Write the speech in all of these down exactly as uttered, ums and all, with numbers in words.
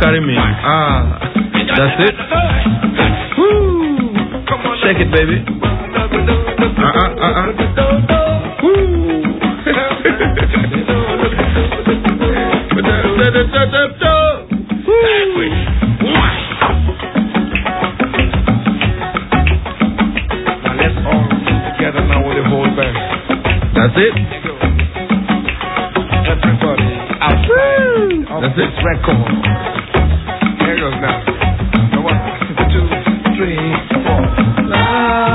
carry me. Ah, that's it. Woo! Shake it, baby. Uh uh uh uh. Woo! Now let's all together now with the whole band. That's it. Everybody out. That's it. Record. Here goes now. One, two, three, four. La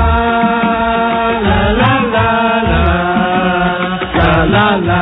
la la la la la la la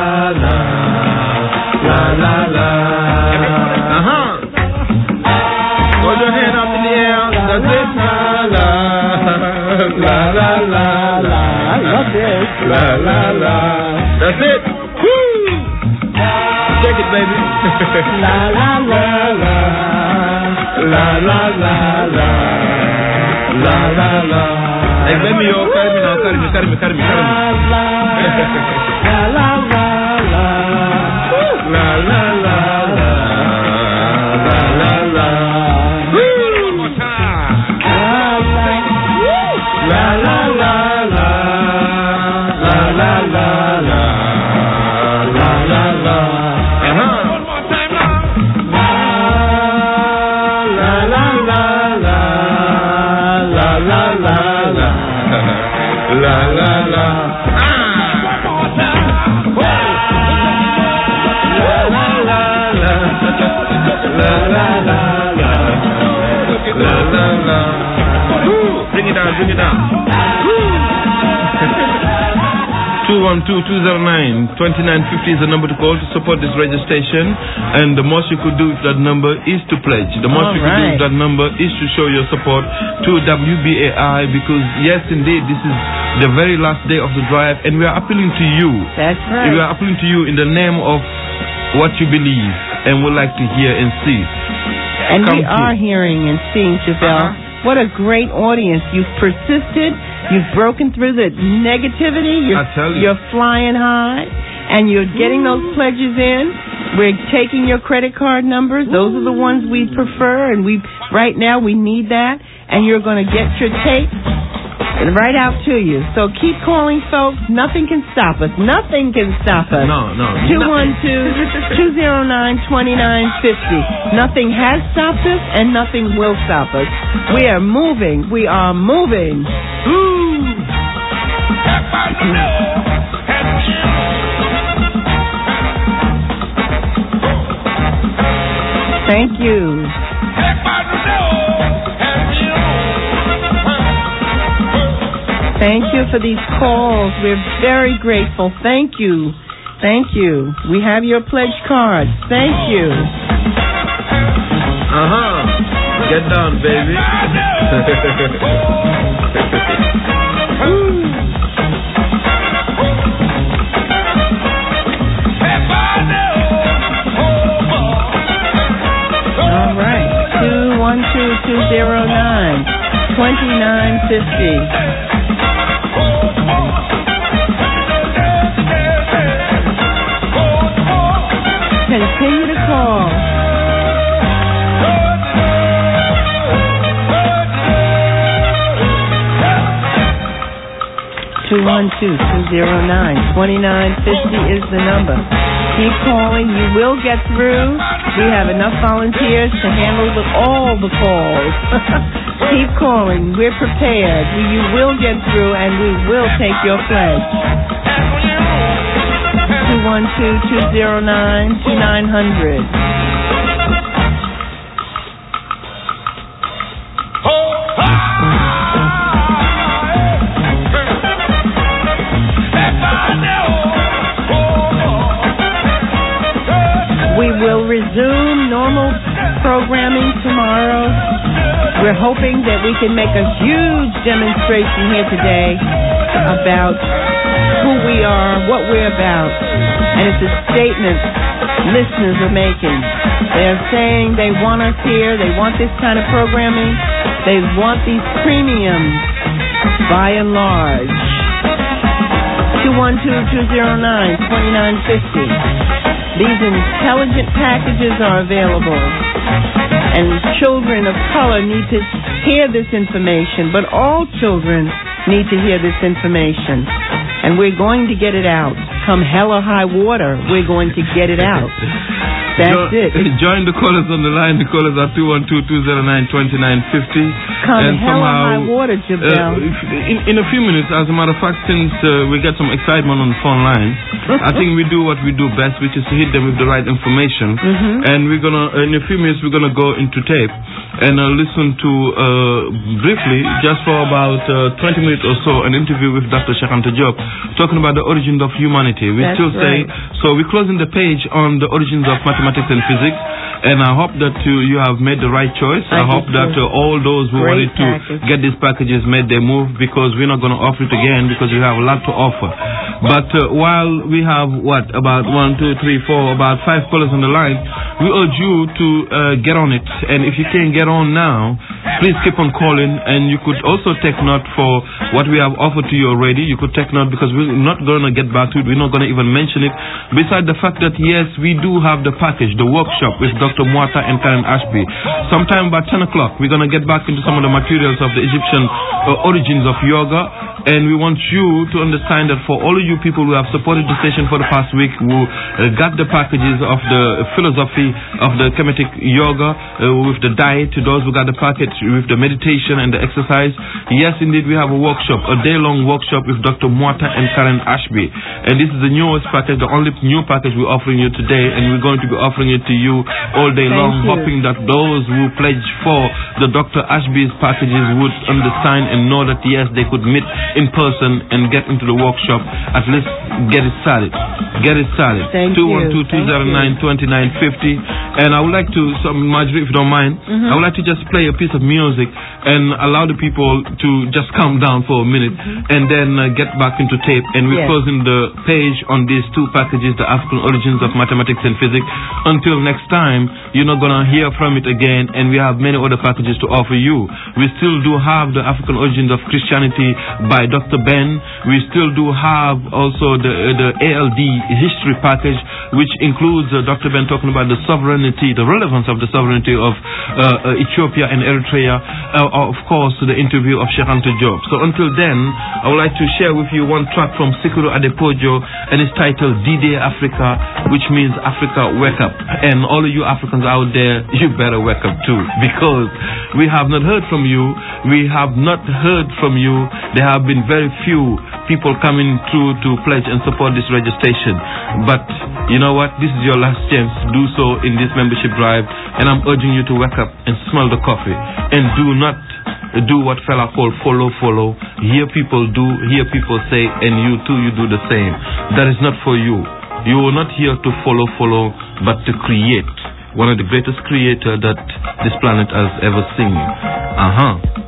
la la la. Uh huh. Hold your hand up in the air. That's it. La la la la la. I love this. La la la. That's it. Woo! Shake it, baby. La la la la. La la la la. La la la. Hey, let me yo, carry me now, carry me, carry me, carry me, carry me. La la la la. La la la la. La la la. One more time. La la la la. La la la la. La la la. Uh-huh. One more time now. La la la la. La la la la. La la la. Ah. One more time. La la la la. La la la la. La la la. Bring it down, bring it down. two one two, two zero nine, two nine five zero is the number to call to support this radio station. And the most you could do with that number is to pledge. The most All you right. could do with that number is to show your support to W B A I, because yes, indeed, this is the very last day of the drive, and we are appealing to you. That's right. We are appealing to you in the name of what you believe and would like to hear and see. And Come we are to. hearing and seeing, Javelle. Uh-huh. What a great audience. You've persisted. You've broken through the negativity. You're, I tell you. You're flying high, and you're getting Ooh. those pledges in. We're taking your credit card numbers. Those Ooh. are the ones we prefer, and we right now we need that. And you're going to get your tape right out to you. So keep calling, folks. Nothing can stop us. Nothing can stop us. No, no. two one two, two zero nine, two nine five zero. Nothing has stopped us, and nothing will stop us. We are moving. We are moving. Ooh. Thank you. Thank you for these calls. We're very grateful. Thank you. Thank you. We have your pledge cards. Thank you. Uh-huh. Get down, baby. All right. two one two, two zero nine, two nine five zero. Continue to call. two one two, two zero nine, two nine five zero is the number. Keep calling. You will get through. We have enough volunteers to handle the, all the calls. Keep calling. We're prepared. You will get through, and we will take your pledge. two one two, two zero nine, two nine zero zero. We will resume normal programming tomorrow. We're hoping that we can make a huge demonstration here today about who we are, what we're about. And it's a statement listeners are making. They're saying they want us here, they want this kind of programming, they want these premiums by and large. two one two, two zero nine, two nine five zero. These intelligent packages are available. children of color need to hear this information, but all children need to hear this information. And we're going to get it out. Come hell or high water, we're going to get it out. That's jo- it. Join the callers on the line. The callers are two one two, two zero nine, two nine five zero. Come and hell somehow, or high water, Jabel. Uh, in, in a few minutes, as a matter of fact, since uh, we get some excitement on the phone line, I think we do what we do best, which is to hit them with the right information. Mm-hmm. And we're gonna, in a few minutes, we're gonna go into tape and uh, listen to uh, briefly, just for about uh, twenty minutes or so, an interview with Doctor Cheikh Anta Diop talking about the origins of humanity. We That's still say right. so. We're closing the page on the origins of mathematics and physics, and I hope that uh, you have made the right choice. I, I hope that uh, all those who Great wanted to package. get these packages made their move, because we're not going to offer it again, because we have a lot to offer. But uh, while we have what about one, two, three, four, about five callers on the line, we urge you to uh, get on it. And if you can't get on now, please keep on calling, and you could also take note for what we have offered to you already. You could take note, because we're not going to get back to it. We're not going to even mention it. Besides the fact that, yes, we do have the package, the workshop with Doctor Muata and Karen Ashby. Sometime about ten o'clock, we're going to get back into some of the materials of the Egyptian uh, origins of yoga. And we want you to understand that for all of you people who have supported the station for the past week, who uh, got the packages of the philosophy of the Kemetic yoga uh, with the diet, to those who got the package with the meditation and the exercise, yes, indeed, we have a workshop, a day-long workshop with Doctor Muata and Karen Ashby. And this is the newest package, the only new package we're offering you today, and we're going to be offering it to you all day Thank long, you. hoping that those who pledge for the Doctor Ashby's packages would understand and know that, yes, they could meet in person and get into the workshop. At least get it started. Get it started. Thank two one two, two zero nine, two nine five zero. And I would like to, so Marjorie, if you don't mind, Mm-hmm. I would like to just play a piece of music and allow the people to just calm down for a minute, Mm-hmm. and then uh, get back into tape. And we're Yes. closing the page on these two packages, the African origins of mathematics and physics. Until next time, you're not going to hear from it again, and we have many other packages to offer you. We still do have the African origins of Christianity by Doctor Ben. We still do have also the uh, the A L D history package, which includes uh, Doctor Ben talking about the sovereignty, the relevance of the sovereignty of uh, uh, Ethiopia and Eritrea. Uh, of course, the interview of Cheikh Anta Diop. So until then, I would like to share with you one track from Sikuru Adepojo, and it's titled D-Day Africa, which means Africa, wake up. And all of you Africans out there, you better wake up too, because we have not heard from you. We have not heard from you. There have been very few people coming through to pledge and support this registration. But you know what? This is your last chance to do so in this membership drive, and I'm urging you to wake up and smell the coffee, and do not do what fella called follow, follow. Hear people do, hear people say, and you too, you do the same. That is not for you. You are not here to follow, follow, but to create. One of the greatest creators that this planet has ever seen. Uh-huh.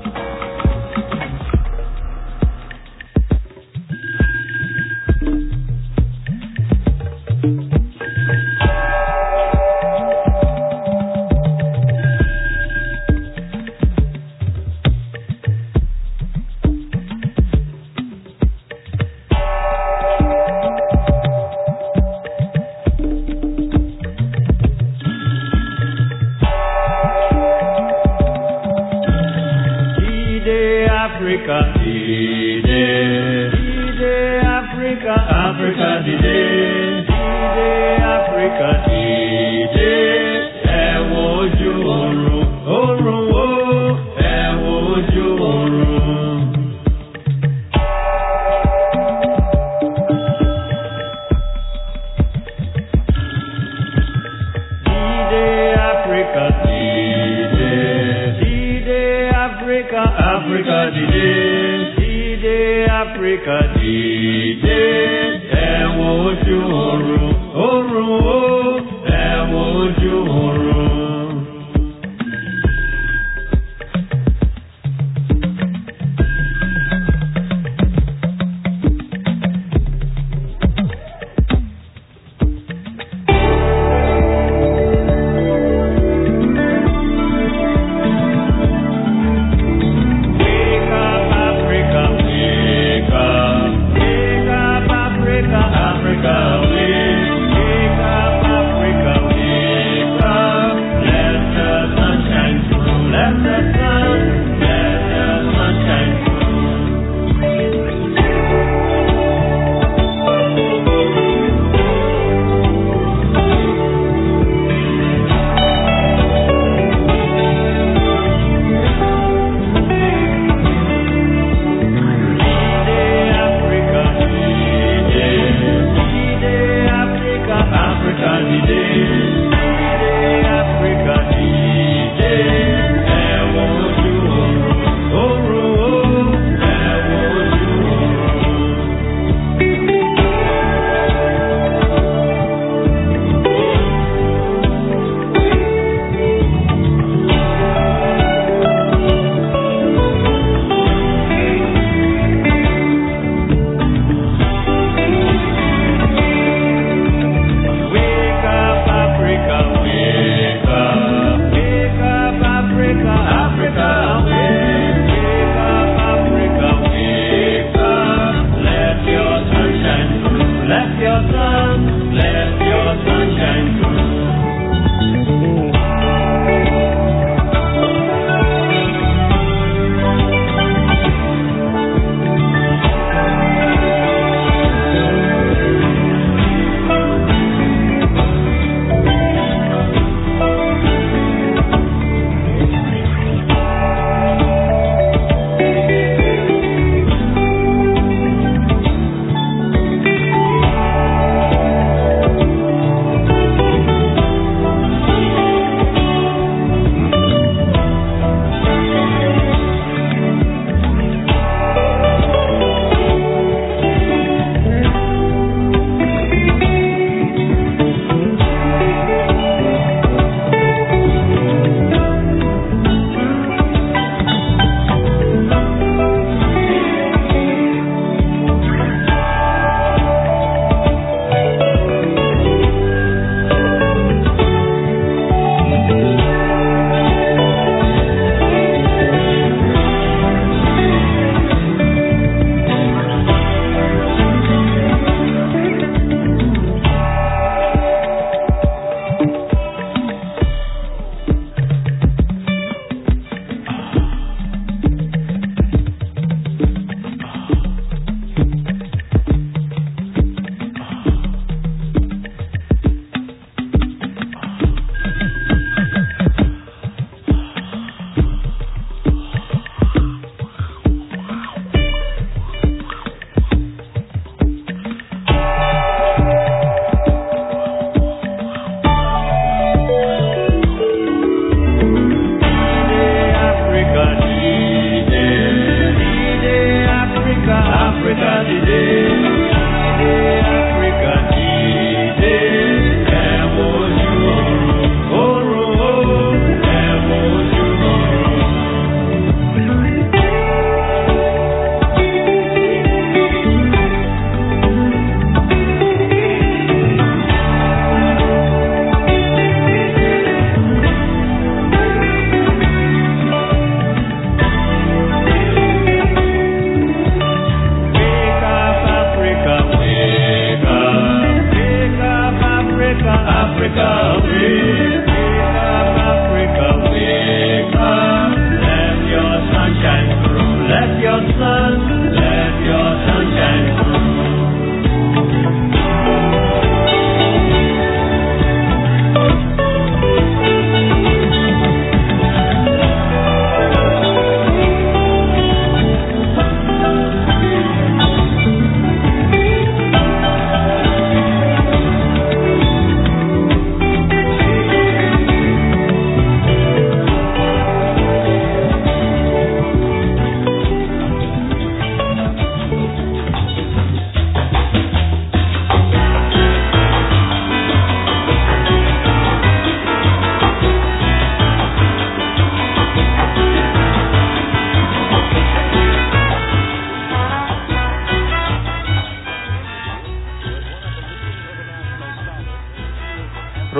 Africa, wake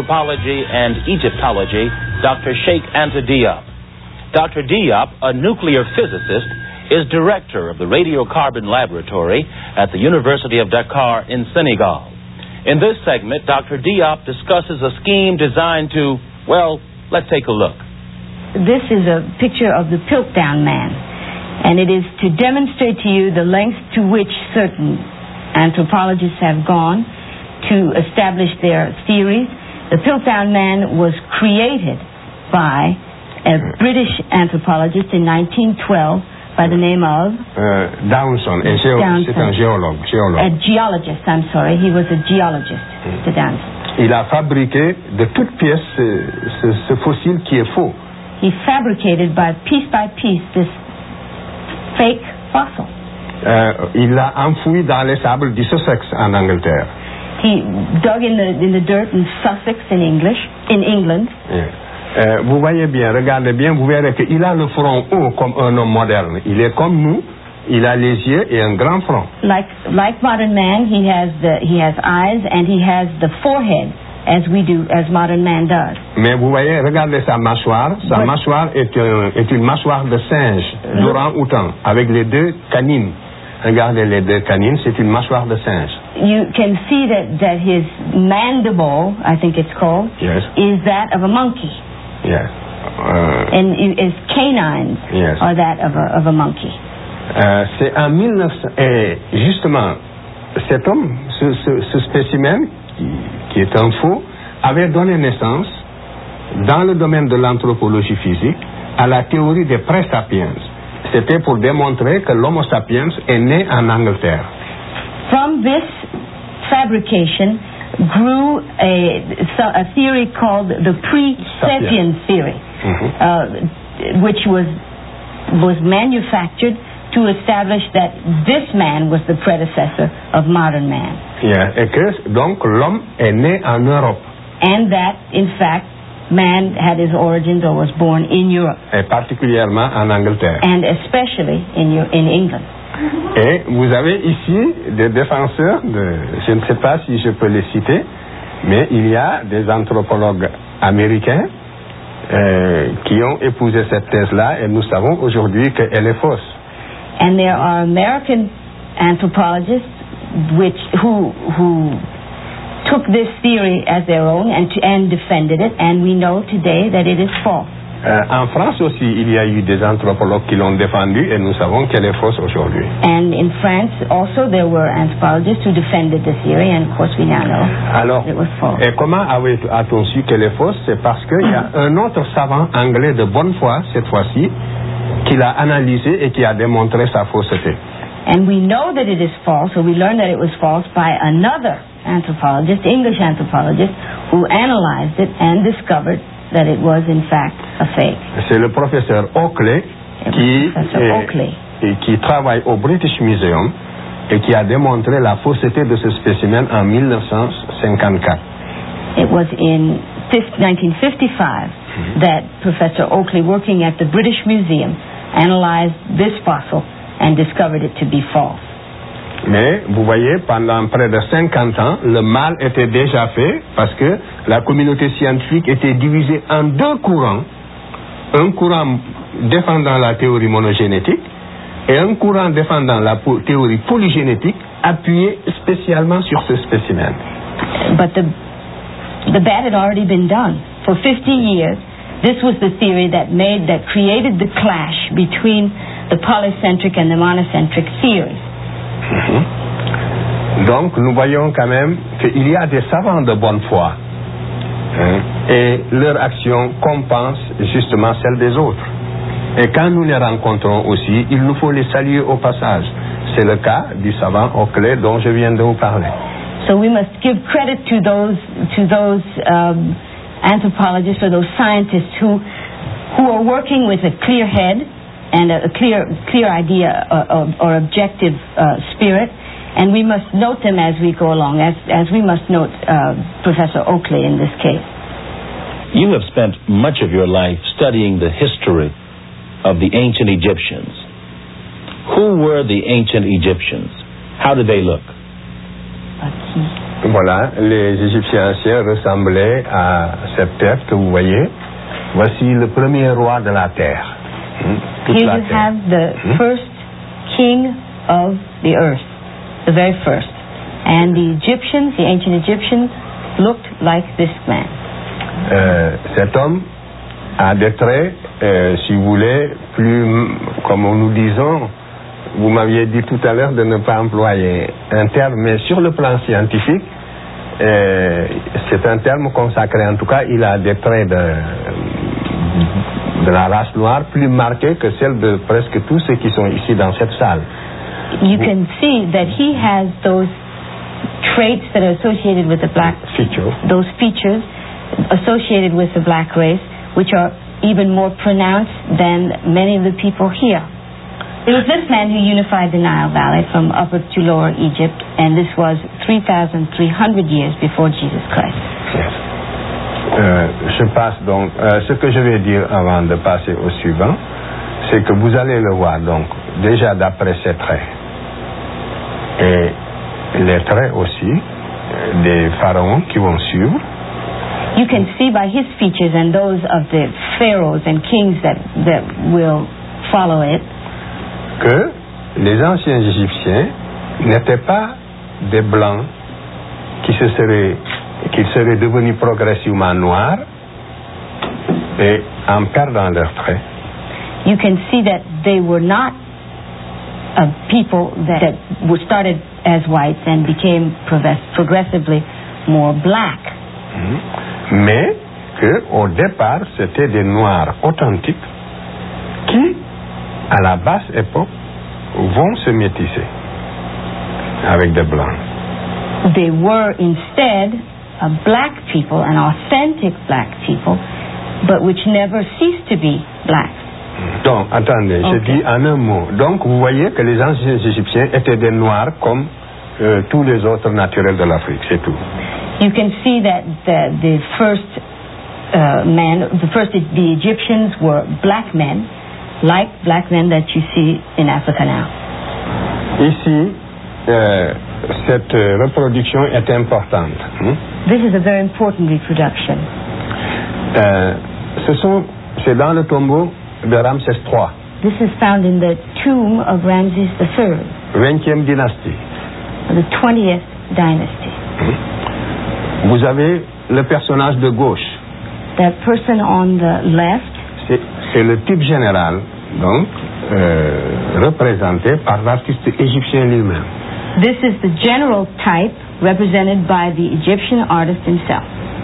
Anthropology and Egyptology, Doctor Sheikh Anta Diop. Doctor Diop, a nuclear physicist, is director of the Radiocarbon Laboratory at the University of Dakar in Senegal. In this segment, Doctor Diop discusses a scheme designed to, well, let's take a look. This is a picture of the Piltdown Man, and it is to demonstrate to you the lengths to which certain anthropologists have gone to establish their theories. The Piltdown Man was created by a British anthropologist in nineteen twelve by the name of uh, Downson, et géo- Downson. C'est un géologue, géologue. A geologist, I'm sorry. He was a geologist, Mister Downson. Il a fabriqué de toutes pièces ce, ce, ce fossile qui est faux. He fabricated by piece by piece this fake fossil. Euh, il l'a enfoui dans les sables du Sussex en Angleterre. He dug in the in the dirt in Sussex in English in England. Yeah. Euh, vous voyez bien, regardez bien, vous verrez qu'il a le front haut comme un homme moderne. Il est comme nous, il a les yeux et un grand front. Like like modern man, he has the he has eyes and he has the forehead as we do as modern man does. Mais vous voyez, regardez sa mâchoire. Sa But, mâchoire est, un, est une mâchoire de singe, uh, d'orang-outan, avec les deux canines. Regardez les deux canines, c'est une mâchoire de singe. You can see that that his mandible, I think it's called, Yes. is that of a monkey, Yes. Euh, and his canines Yes. are that of a of a monkey. euh, c'est en mille neuf cents. Et justement, cet homme, ce, ce, ce spécimen, qui, qui est un faux, avait donné naissance, dans le domaine de l'anthropologie physique, à la théorie des pré-sapiens. C'était pour démontrer que l'Homo sapiens est né en Angleterre. From this fabrication grew a, a theory called the pre-sapien theory, Mhm. uh, which was was manufactured to establish that this man was the predecessor of modern man, Yeah. Et que donc l'homme est né en Europe, and that in fact man had his origins or was born in Europe, et particulièrement en Angleterre. and especially in Eu- in England. Et vous avez ici des défenseurs, de, je ne sais pas si je peux les citer, mais il y a des anthropologues américains euh, qui ont épousé cette thèse-là, et nous savons aujourd'hui qu'elle est fausse. And there are American anthropologists which who who took this theory as their own and to, and defended it, and we know today that it is false. Euh, en France aussi, il y a eu des anthropologues qui l'ont défendue, et nous savons qu'elle est fausse aujourd'hui. And in France also there were anthropologists who defended the theory, and of course we now know Alors, it was false. et comment avait- a-t-on su qu'elle est fausse? C'est parce qu'il y a un autre savant anglais de bonne foi, cette fois-ci, qui l'a analysé et qui a démontré sa fausseté. And we know that it is false, or we learned that it was false by another anthropologist, English anthropologist, who analyzed it and discovered that it was in fact a fake. C'est le professeur Oakley qui, Professor est- Oakley. et qui travaille au British Museum et qui a démontré la fausseté de ce spécimen en mille neuf cent cinquante-quatre. It was in nineteen fifty-five that Professor Oakley, working at the British Museum, analyzed this fossil and discovered it to be false. Mais vous voyez, pendant près de cinquante ans, le mal était déjà fait parce que la communauté scientifique était divisée en deux courants. Un courant défendant la théorie monogénétique et un courant défendant la po- théorie polygénétique appuyé spécialement sur ce spécimen. But the, the bad had already been done. For fifty years, this was the theory that made, that created the clash between the polycentric and the monocentric theories. Donc nous voyons quand même qu'il y a des savants de bonne foi, hein, et leur action compense justement celle des autres. Et quand nous les rencontrons aussi, il nous faut les saluer au passage. C'est le cas du savant Oakley dont je viens de vous parler. So we must give credit to those to those um, anthropologists or those scientists who who are working with a clear head and a, a clear clear idea or, or, or objective uh, spirit, and we must note them as we go along, as as we must note uh, Professor Oakley in this case. You have spent much of your life studying the history of the ancient Egyptians. Who were the ancient Egyptians? How did they look? But he Voilà, les Égyptiens anciens ressemblaient à cette terre que vous voyez. Voici le premier roi de la terre. Toute Here la you terre. have the Hmm? first king of the earth, the very first. And the Egyptians, the ancient Egyptians, looked like this man. Euh, cet homme a des traits, euh, si vous voulez, plus, comme nous disons, vous m'aviez dit tout à l'heure de ne pas employer un terme, mais sur le plan scientifique, euh, c'est un terme consacré. En tout cas, il a des traits de, de la race noire plus marqués que celles de presque tous ceux qui sont ici dans cette salle. You can see that he has those traits that are associated with the black, Feature. those features associated with the black race, which are even more pronounced than many of the people here. It was this man who unified the Nile Valley from Upper to Lower Egypt, and this was three thousand three hundred years before Jesus Christ. Yes. Euh, je passe donc. Euh, ce que je vais dire avant de passer au suivant, c'est que vous allez le voir donc déjà d'après ses traits et les traits aussi euh, des pharaons qui vont suivre. You can see by his features and those of the pharaohs and kings that, that will follow it Que les anciens Égyptiens n'étaient pas des blancs qui se seraient, qui seraient devenus progressivement noirs et en perdant leurs traits. you can see that they were not a people that, that were started as whites and became progress- progressively more black. Mais que au départ c'était des noirs authentiques qui à la basse époque vont se métisser avec des blancs. They were instead a black people, an authentic black people, but which never ceased to be black. Donc attendez, je Ok. dis en un mot. Donc vous voyez que les anciens Égyptiens étaient des noirs comme euh, tous les autres naturels de l'Afrique, c'est tout. You can see that the, the first uh, men, the first the Egyptians were black men, like black men that you see in Africa now. Ici, euh, cette euh, reproduction est importante. hein. This is a very important reproduction. Euh, ce sont, c'est dans le tombeau de Ramsès trois, This is found in the tomb of Ramses the third, vingtième dynastie. the twentieth dynasty. Vous avez le personnage de gauche. That person on the left, C'est, c'est le type général, donc, euh, représenté par l'artiste égyptien lui-même. this is the general type represented by the Egyptian artist himself.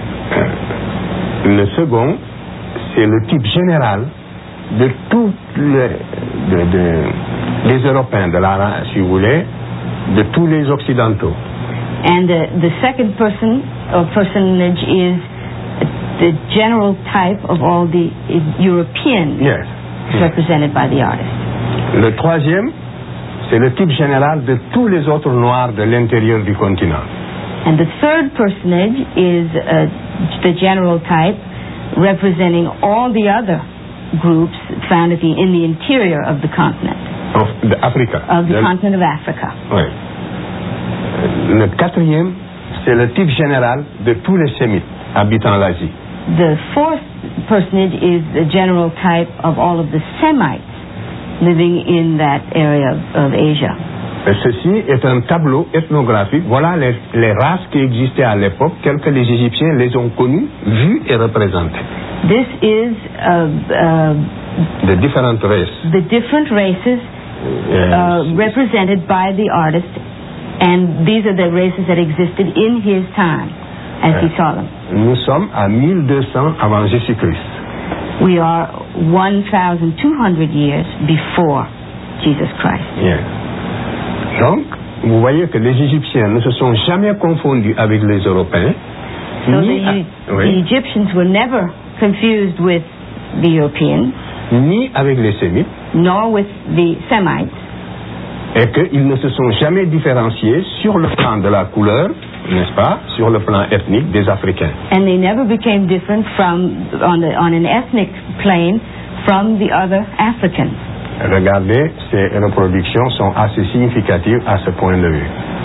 Le second, c'est le type général de tous les, de, de- les Européens, de la, ra- si vous voulez, de tous les Occidentaux. And the, the second person or personage is the general type of all the Europeans Yes. represented by the artist. Le troisième, c'est le type général de tous les autres Noirs de l'intérieur du continent. And the third personage is uh, the general type representing all the other groups found at the, in the interior of the continent, Of, de Afrique. of the De- continent of Africa. oui. Le quatrième, c'est le type général de tous les Sémites habitant l'Asie. The fourth personage is the general type of all of the Semites living in that area of, of Asia. Et ceci est un tableau ethnographique. Voilà les, les races qui existaient à l'époque, telles que les Égyptiens les ont connues, vues et représentées. This is uh, uh, De différentes races. the different races Euh, uh, represented by the artist, and these are the races that existed in his time as he saw them. Nous sommes à mille deux cents avant Jésus-Christ. We are one thousand two hundred years before Jesus Christ. Bien. Donc, vous voyez que les Égyptiens ne se sont jamais confondus avec les Européens. So the, ni, E- oui, the Egyptians were never confused with the Europeans, ni avec les Sémites, nor with the Semites, et qu'ils ne se sont jamais différenciés sur le plan de la couleur, n'est-ce pas, sur le plan ethnique des Africains. and they never became different from on, the, on an ethnic plane from the other Africans. Regardez, ces reproductions sont assez significatives à ce point de vue.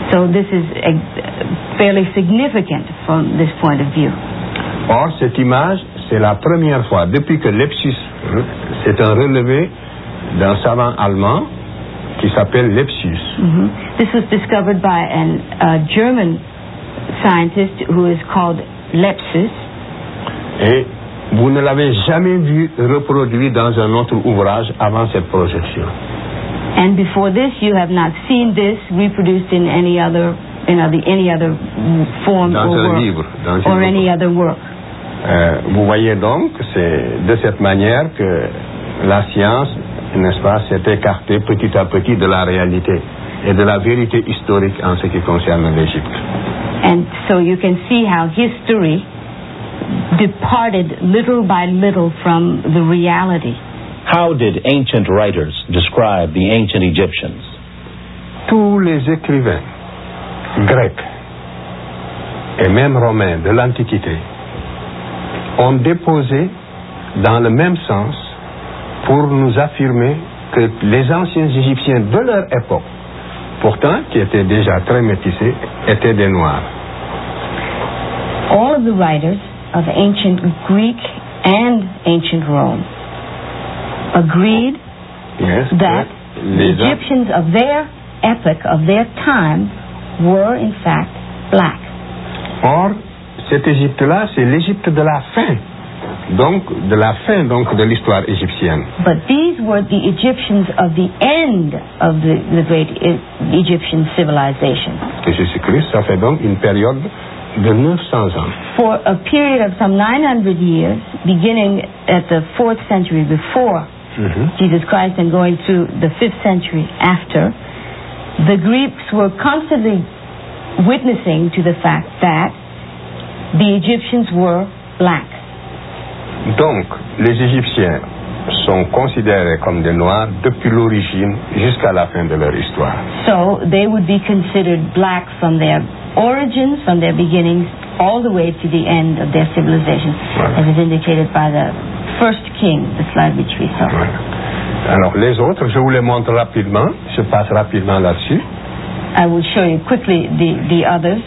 So this is a, fairly significant from this point of view. Or, cette image, c'est la première fois, depuis que Lepsius, c'est un relevé d'un savant allemand qui s'appelle Lepsius. Mm-hmm. This was discovered by an uh, German scientist who is called Lepsius. Et vous ne l'avez jamais vu reproduit dans un autre ouvrage avant cette projection. And before this, you have not seen this reproduced in any other, in other, any other form dans or un work, livre, dans or un any livre. other work. Euh, vous voyez donc, c'est de cette manière que la science, n'est-ce pas, s'est écartée petit à petit de la réalité et de la vérité historique en ce qui concerne l'Égypte. And so you can see how history departed little by little from the reality. How did ancient writers describe the ancient Egyptians? Tous les écrivains grecs et même romains de l'Antiquité ont déposé dans le même sens pour nous affirmer que les anciens Égyptiens de leur époque, pourtant qui étaient déjà très métissés, étaient des Noirs. All of the writers of ancient Greek and ancient Rome agreed Yes, that que the les Egyptians of their epoch, of their time, were in fact black. Or, cette Égypte-là, c'est l'Égypte de la fin, donc de la fin donc de l'histoire égyptienne. But these were the Egyptians of the end of the, the great E- Egyptian civilization. Et Jésus-Christ, ça fait donc une période de neuf cents ans. For a period of some nine hundred years, beginning at the fourth century before Mhm. Jesus Christ and going through the fifth century after, the Greeks were constantly witnessing to the fact that the Egyptians were black. Donc, les Égyptiens sont considérés comme des Noirs depuis l'origine jusqu'à la fin de leur histoire. So they would be considered black from their origins, from their beginnings, all the way to the end of their civilization, Voilà. as is indicated by the first king, the slide which we saw. Voilà. Alors, les autres, je vous les montre rapidement. Je passe rapidement là-dessus. I will show you quickly the, the others.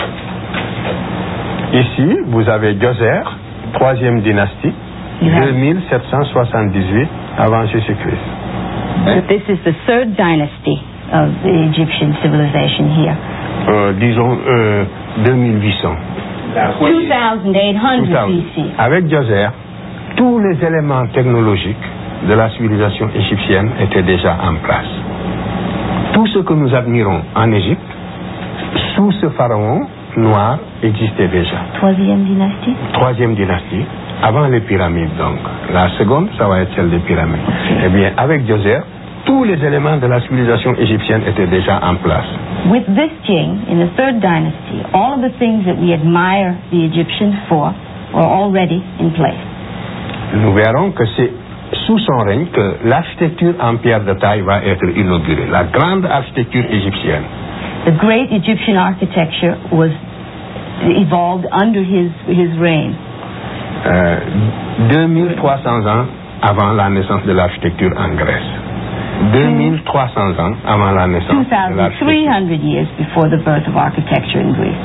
Ici, vous avez Djoser, troisième dynastie, Yeah. deux mille sept cent soixante-dix-huit avant Jésus-Christ. But this is the third dynasty of the Egyptian civilization here. Euh, disons euh, deux mille huit cents. twenty-eight hundred B C. Avec Djoser, tous les éléments technologiques de la civilisation égyptienne étaient déjà en place. Tout ce que nous admirons en Égypte, sous ce pharaon noir, existait déjà. Troisième dynastie. Troisième dynastie, avant les pyramides donc. La seconde, ça va être celle des pyramides. Eh bien, avec Djoser, tous les éléments de la civilisation égyptienne étaient déjà en place. With this king, in the third dynasty, all of the things that we admire the Egyptians for were already in place. Nous verrons que c'est sous son règne que l'architecture en pierre de taille va être inaugurée, la grande architecture égyptienne. The great Egyptian architecture was evolved under his, his reign. Euh, deux mille trois cents ans avant la naissance de l'architecture en Grèce. deux mille trois cents ans avant la naissance de three l'architecture. hundred years before the birth of architecture in Greece.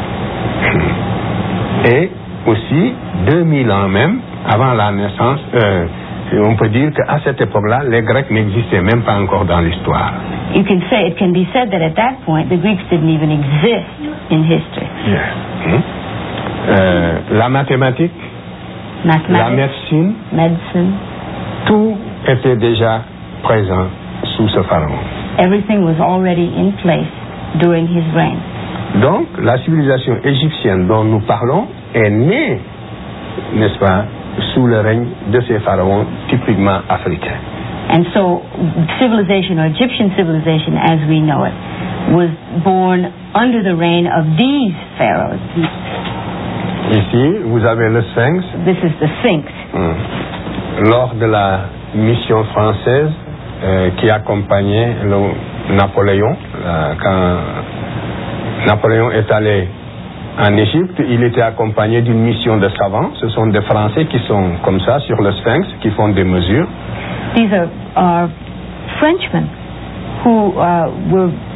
Et aussi deux mille ans même avant la naissance, euh, on peut dire qu'à cette époque-là, les Grecs n'existaient même pas encore dans l'histoire. You can say, it can be said that at that point the Greeks didn't even exist in history. Hmm? Euh, la mathématique, la Mathematics, médecine, medicine, tout était déjà présent sous ce pharaon. everything was already in place during his reign. Donc, la civilisation égyptienne dont nous parlons est née, n'est-ce pas, sous le règne de ces pharaons typiquement africains. And so civilization, or Egyptian civilization as we know it, was born under the reign of these pharaohs. Ici, vous avez le Sphinx. This is the Sphinx. Hmm. Lors de la mission française euh, qui accompagnait le Napoléon, euh, quand Napoléon est allé en Égypte, il était accompagné d'une mission de savants. Ce sont des Français qui sont comme ça sur le Sphinx, qui font des mesures. These are, are Frenchmen who uh, were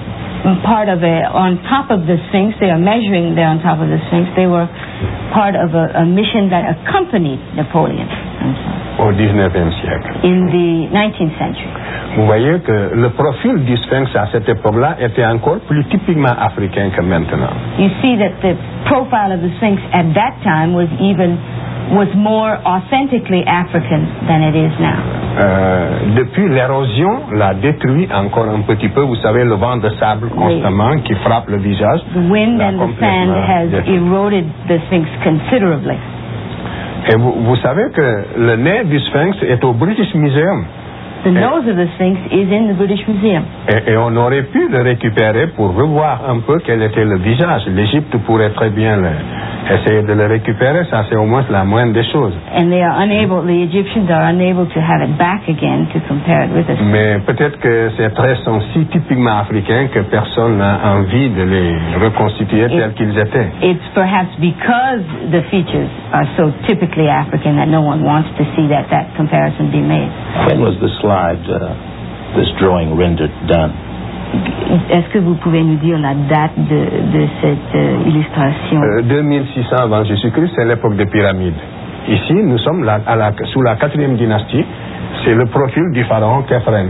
part of a, on top of the Sphinx, they are measuring there on top of the Sphinx, they were part of a, a mission that accompanied Napoleon. Au dix-neuvième siècle. In the nineteenth century. Vous voyez que le profil du Sphinx à cette époque-là était encore plus typiquement africain que maintenant. You see that the profile of the Sphinx at that time was even was more authentically African than it is now. Euh, depuis l'érosion l'a détruit encore un petit peu. Vous savez, le vent de sable constamment qui frappe le visage. The wind and the sand has détruit. eroded the Sphinx considerably. Et vous, vous savez que le nez du Sphinx est au British Museum. The nose of the Sphinx is in the British Museum. Et, et on aurait pu le récupérer pour revoir un peu quel était le visage. L'Égypte pourrait très bien le, essayer de le récupérer. Ça, c'est au moins la moindre des choses. And they are unable, the Egyptians are unable to have it back again to compare it with the Sphinx. Mais peut-être que ces traits sont si typiquement africains que personne n'a envie de les reconstituer tels qu'ils étaient. It's perhaps because the features are so typically African that no one wants to see that that comparison be made. When was the slide, uh, this drawing rendered done? Est-ce que vous pouvez nous dire la date de, de cette euh, illustration? Euh, deux mille six cents avant Jésus-Christ, c'est l'époque des pyramides. Ici, nous sommes là, à la, sous la quatrième dynastie. C'est le profil du pharaon Khéphren.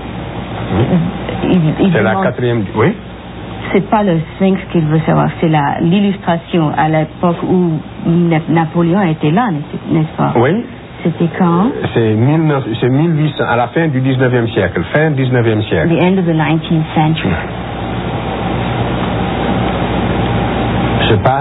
Hmm? C'est la quatrième. Oui. C'est pas le Sphinx qu'il veut savoir, c'est la l'illustration à l'époque où Napoléon était là, n'est-ce pas? Oui. C'était quand? C'est mille huit cents, à la fin du dix-neuvième siècle, fin dix-neuvième siècle. The end of the nineteenth century. Je passe.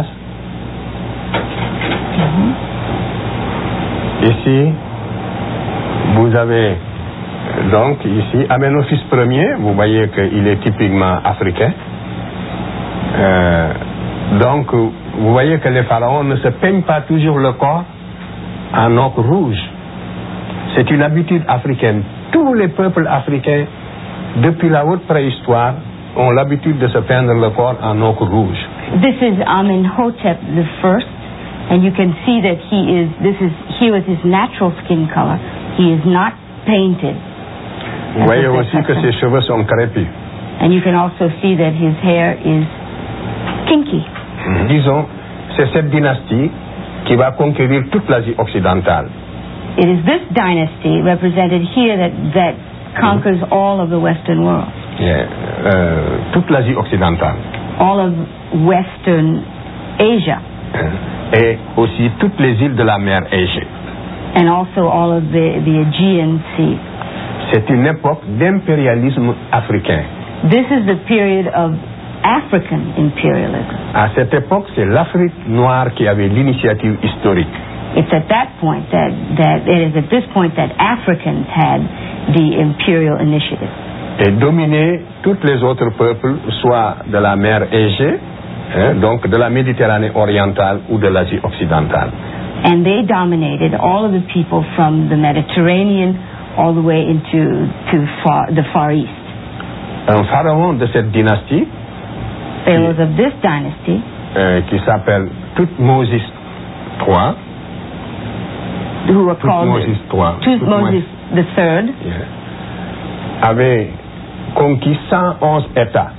Mm-hmm. Ici, vous avez donc ici Amenophis Ier. Vous voyez qu'il est typiquement africain. Euh, donc, vous voyez que les pharaons ne se peignent pas toujours le corps en ochre rouge. C'est une habitude africaine. Tous les peuples africains, depuis la haute préhistoire, ont l'habitude de se peindre le corps en ochre rouge. This is Amenhotep the First, and you can see that he is. This is here with his natural skin color. He is not painted. Vous voyez aussi que ses cheveux sont crépus. And you can also see that his hair is kinky. Mm-hmm. Disons, c'est cette dynastie qui va conquérir toute l'Asie occidentale. It is this dynasty represented here that, that conquers mm-hmm. all of the Western world. Yeah. Euh, toute l'Asie occidentale. All of Western Asia. Et aussi toutes les îles de la mer Égée. And also all of the, the Aegean Sea. C'est une époque d'impérialisme africain. This is the period of African imperialism. À cette époque, c'est l'Afrique noire qui avait l'initiative historique. It's at that point that, that it is at this point that Africans had the imperial initiative. Et dominer tous les autres peuples, soit de la mer Égée, hein, donc de la Méditerranée orientale ou de l'Asie occidentale. And they dominated all of the people from the Mediterranean all the way into to far, the Far East. Un pharaon de cette dynastie, pharaohs of this dynasty, euh, qui s'appelle Thutmose trois, who were called Thutmose the Third, yeah, avait conquis cent onze États.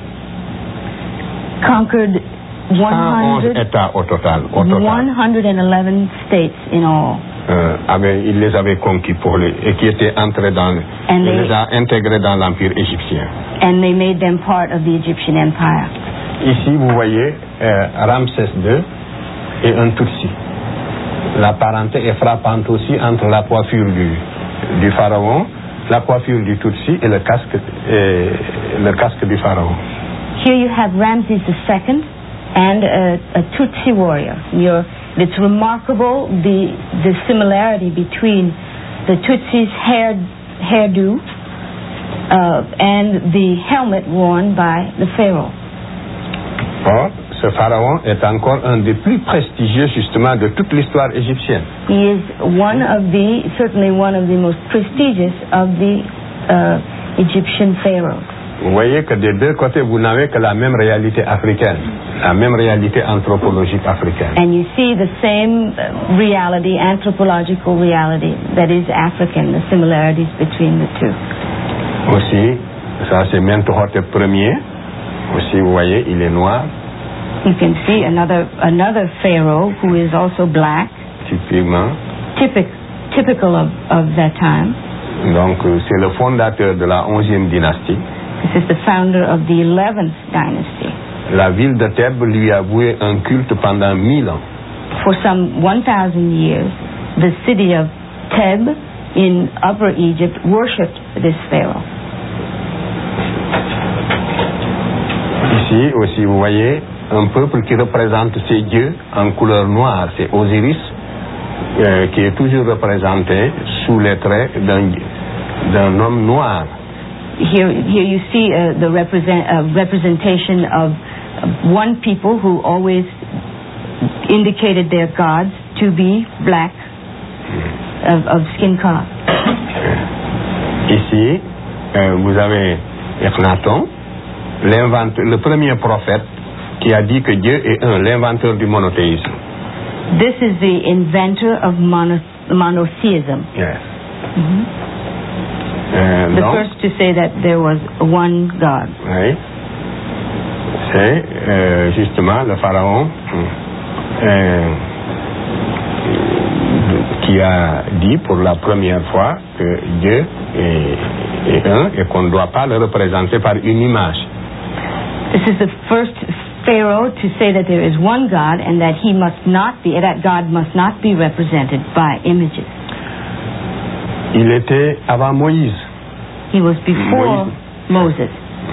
Conquered one hundred, États au total, au total. one hundred eleven states in all. Euh, avait, il les avait conquis pour les, et qui étaient entrés dans, il les a intégrés dans l'empire égyptien. And they made them part of the Egyptian Empire. Ici, vous voyez euh, Ramsès deux et un Tutsi. La parenté est frappante aussi entre la coiffure du, du pharaon, la coiffure du Tutsi et le casque, et le casque du pharaon. Here you have Ramses the Second and a, a Tutsi warrior. You're, it's remarkable the the similarity between the Tutsi's hair hairdo uh, and the helmet worn by the pharaoh. Or, ce pharaon est encore un des plus prestigieux justement de toute l'histoire égyptienne. He is one of the, certainly one of the most prestigious of the uh, Egyptian pharaohs. Vous voyez que des deux côtés, vous n'avez que la même réalité africaine, la même réalité anthropologique africaine. And you see the same reality, anthropological reality, that is African, the similarities between the two. Aussi, ça c'est Mentuhotep Ier. Aussi, vous voyez, il est noir. You can see another another pharaoh who is also black, Typiquement. typic, typical of, of that time. Donc, euh, c'est le fondateur de la onzième dynastie. This is the founder of the eleventh dynasty. La ville de Thèbes lui a voué un culte pendant mille ans. For some one thousand years, the city of Theb in Upper Egypt worshipped this pharaoh. Ici aussi, vous voyez, un peuple qui représente ces dieux en couleur noire, c'est Osiris, euh, qui est toujours représenté sous les traits d'un, d'un homme noir. Here, here you see uh, the represent, uh, representation of one people who always indicated their gods to be black, of, of skin color. Ici, euh, vous avez Echnaton, l'inventeur, le premier prophète qui a dit que Dieu est un, l'inventeur du monothéisme. This is the inventor of mono, monotheism. Yes. Mm-hmm. Euh, The donc, first to say that there was one God. oui, c'est euh, justement le pharaon euh, qui a dit pour la première fois que Dieu est, est un et qu'on ne doit pas le représenter par une image. This is the first Pharaoh to say that there is one God and that he must not be, that God must not be represented by images. Il était avant Moïse. He was before Moses.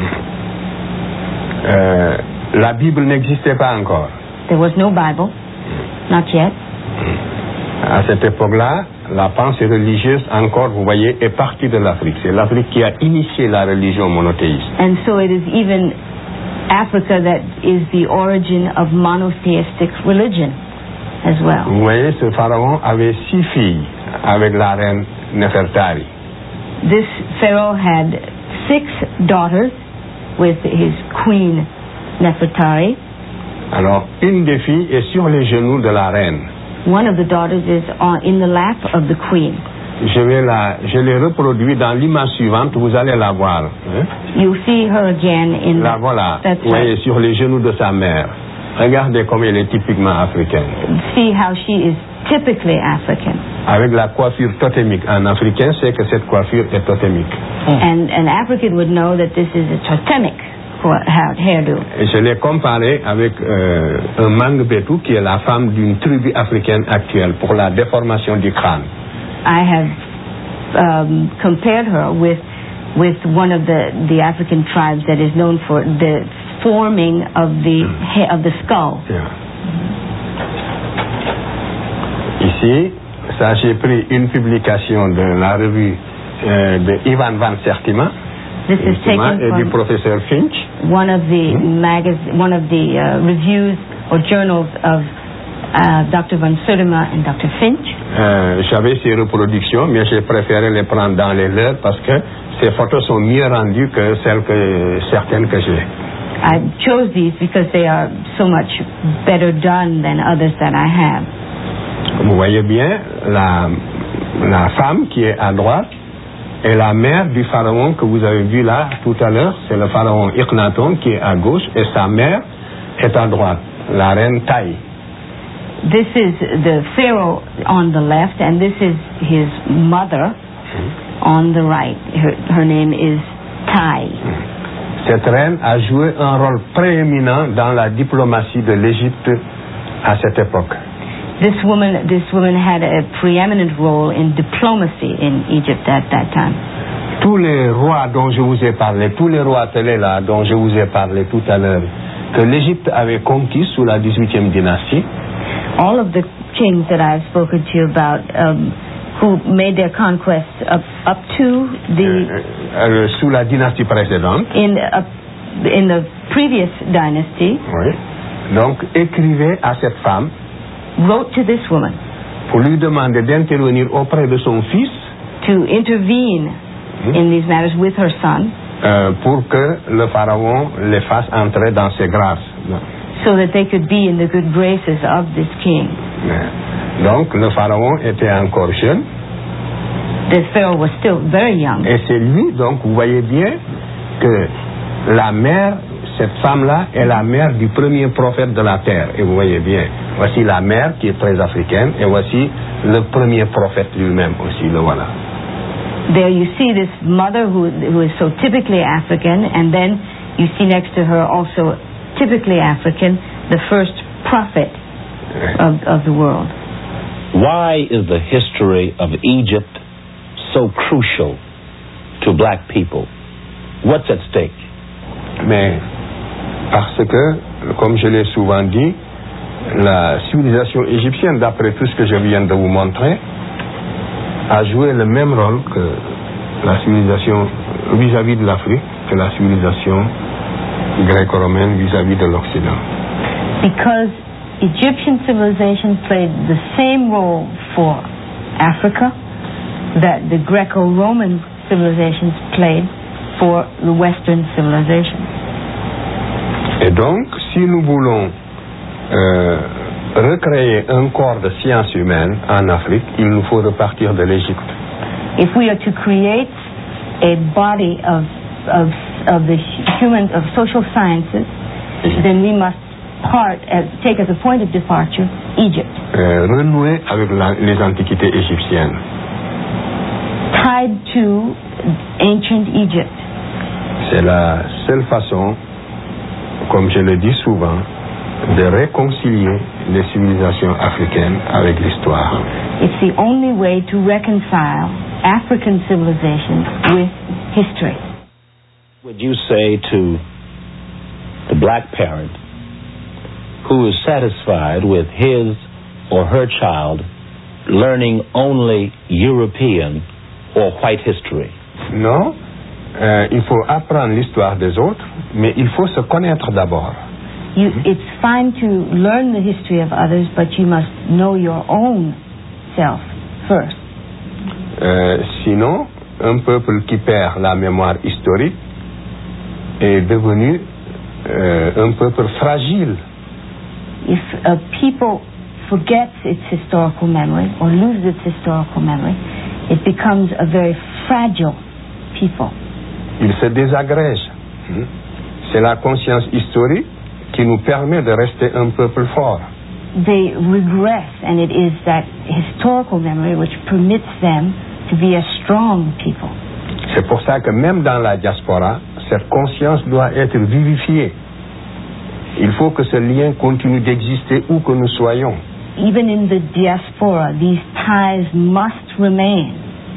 Euh, la Bible n'existait pas encore. There was no Bible, not yet. À cette époque-là, la pensée religieuse, encore, vous voyez, est partie de l'Afrique. C'est l'Afrique qui a initié la religion monothéiste. And so it is even Africa that is the origin of monotheistic religion as well. Vous voyez, ce pharaon avait six filles avec la reine Nefertari. This Pharaoh had six daughters with his queen Nefertari. Alors, une des filles est sur les genoux de la reine. One of the daughters is on, in the lap of the queen. Je vais la, je l'ai reproduit dans l'image suivante, vous allez la voir. Hein? You'll see her again in La voilà, that's vous voyez, sur les genoux de sa mère. Regardez comme elle est typiquement africaine. see how she is typically African. Avec la coiffure totémique. En africain, c'est que cette coiffure est totémique. And an African would know that this is a totemic ha- hairdo. Et je l'ai comparé avec euh, un Mangbetu qui est la femme d'une tribu africaine actuelle pour la déformation du crâne. I have um, compared her with with one of the, the African tribes that is known for the forming of the ha- of the skull. Yeah. Ici, ça j'ai pris une publication de la revue euh, de Ivan Van Sertima This is justement, taken et du from professeur Finch. one of the magaz- one of the uh, reviews or journals of uh, Doctor Van Sertima and Doctor Finch. Euh, J'avais ces reproductions, mais j'ai préféré les prendre dans les leurs parce que ces photos sont mieux rendues que celles que certaines que j'ai. I chose these because they are so much better done than others that I have. Vous voyez bien, la, la femme qui est à droite est la mère du pharaon que vous avez vu là tout à l'heure. C'est le pharaon Akhenaton qui est à gauche et sa mère est à droite, la reine Taï. This is the pharaoh on the left, and this is his mother on the right. Her, her name is Tai. Cette reine a joué un rôle prééminent dans la diplomatie de l'Égypte à cette époque. This woman, this woman had a preeminent role in diplomacy in Egypt at that time. Tous les rois dont je vous ai parlé, tous les rois télé là dont je vous ai parlé tout à l'heure, que l'Égypte avait conquis sous la dix-huitième dynastie, All of the kings that I've spoken to you about, um, who made their conquests up, up to the euh, euh, sous la dynastie précédente, in up, in the previous dynasty, oui, donc écrivait à cette femme wrote to this woman pour lui demander d'intervenir auprès de son fils to intervene Hmm. in these matters with her son, euh, pour que le pharaon les fasse entrer dans ses grâces. so that they could be in the good graces of this king. Donc le pharaon était encore jeune The pharaoh was still very young, et c'est lui, donc vous voyez bien que la mère cette femme-là est la mère du premier prophète de la terre. Et vous voyez bien, voici la mère qui est très africaine, et voici le premier prophète lui-même aussi, le voilà. There you see this mother who, who is so typically African, and then you see next to her also typically African, the first prophet of, of the world. Why is the history of Egypt so crucial to black people? What's at stake? Mais parce que, comme je l'ai souvent dit, la civilisation égyptienne, d'après tout ce que je viens de vous montrer, a joué le même rôle que la civilisation vis-à-vis de l'Afrique, que la civilisation gréco-romaine vis-à-vis de l'Occident. Because Egyptian civilization played the same role for Africa that the Greco-Roman civilizations played for the Western civilization. Et donc, si nous voulons euh, recréer un corps de sciences humaines en Afrique, il nous faut repartir de l'Égypte. If we are to create a body of, of, of the human, of social sciences, then we must part, as, take as a point of departure, Egypt. Euh, renouer avec la, les antiquités égyptiennes. Tied to ancient Egypt. C'est la seule façon, comme je le dis souvent, de réconcilier les civilisations africaines avec l'histoire. It's the only way to reconcile African civilization with history. Would you say to the black parent who is satisfied with his or her child learning only European or white history? Non, euh, il faut apprendre l'histoire des autres, mais il faut se connaître d'abord. You, it's fine to learn the history of others, but you must know your own self first. Euh, sinon, un peuple qui perd la mémoire historique est devenu euh, un peuple fragile. If a people forgets its historical memory or loses its historical memory, it becomes a very fragile people. Il se désagrège. C'est la conscience historique qui nous permet de rester un peuple fort. They regress, and it is that historical memory which permits them to be a strong people. C'est pour ça que même dans la diaspora, cette conscience doit être vivifiée. Il faut que ce lien continue d'exister où que nous soyons. Even in the diaspora, these ties must remain.